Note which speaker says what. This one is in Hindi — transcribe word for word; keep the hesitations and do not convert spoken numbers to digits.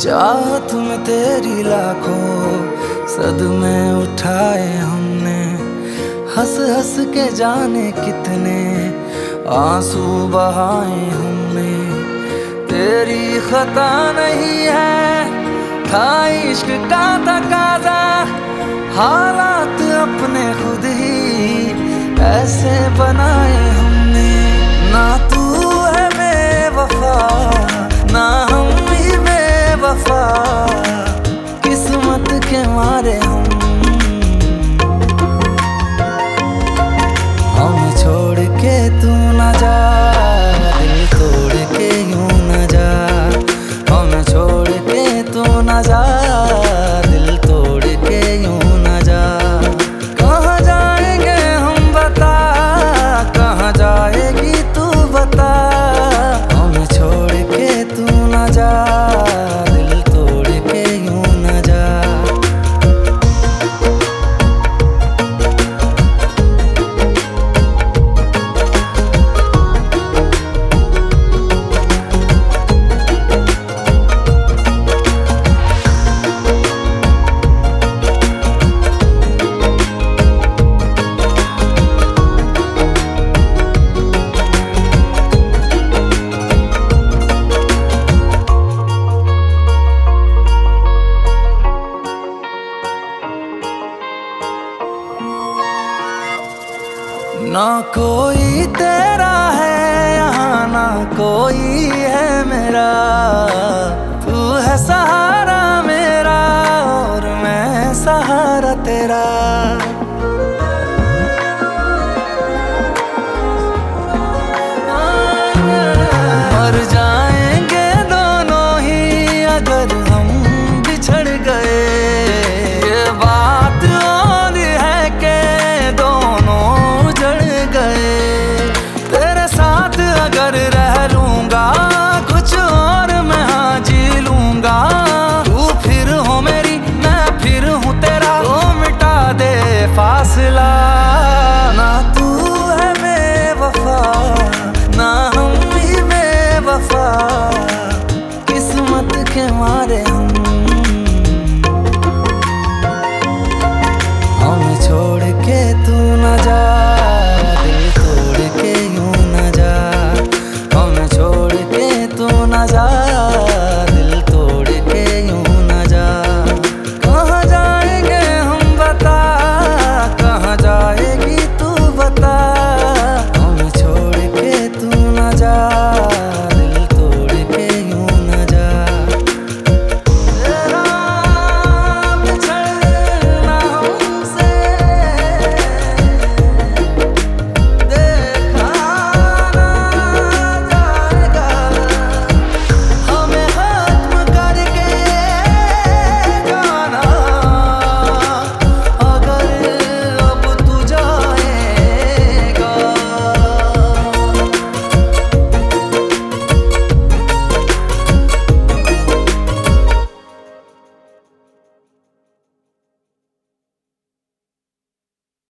Speaker 1: चाहत में तेरी लाखों सदमे उठाए हमने, हंस हंस के जाने कितने आंसू बहाए हमने। तेरी खता नहीं है, था इश्क का तकाजा, हालात अपने खुद ही ऐसे बनाए हमने। ना तू है बेवफा, ना हम ही बेवफा, किस्मत के मारे हम हम छोड़ के तू ना जा, दिल तोड़ के यूं ना जा। हम छोड़ के तू ना जा, दिल तोड़ के यूं ना जा। कहाँ जाएंगे हम बता, कहाँ जाएगी तू बता। हम छोड़ के तू ना जा, दिल तोड़ के यूं ना जा। ना कोई तेरा है यहाँ, ना कोई है मेरा। तू है सहारा मेरा और मैं सहारा तेरा।